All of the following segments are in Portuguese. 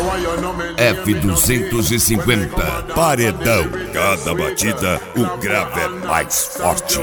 F250, paredão. Cada batida, o grave é mais forte.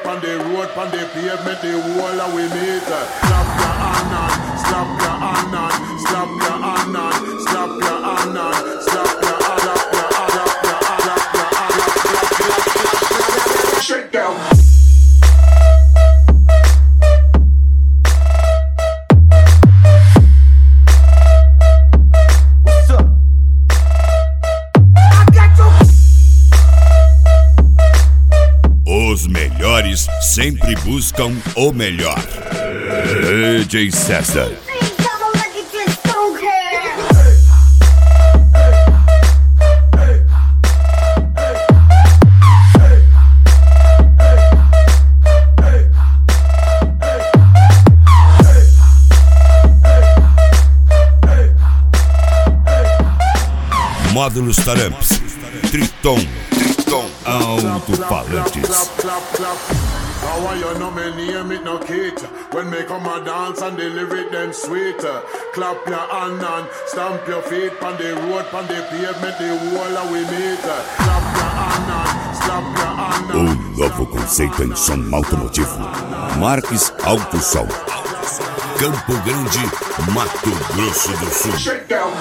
Os melhores sempre buscam o melhor. DJ César. Módulos Taramps, Triton, alto-falantes. How you know me name it no cater. When me come a dance and the lyric them sweeter. Clap your hand and stamp your feet on the road, on the pavement, the wall of we meter. Clap your hand and stamp your hand. Novo conceito em som automotivo. Marques Alto Som. Campo Grande, Mato Grosso do Sul. Shakedown.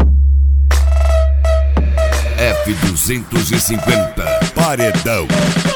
F250, paredão.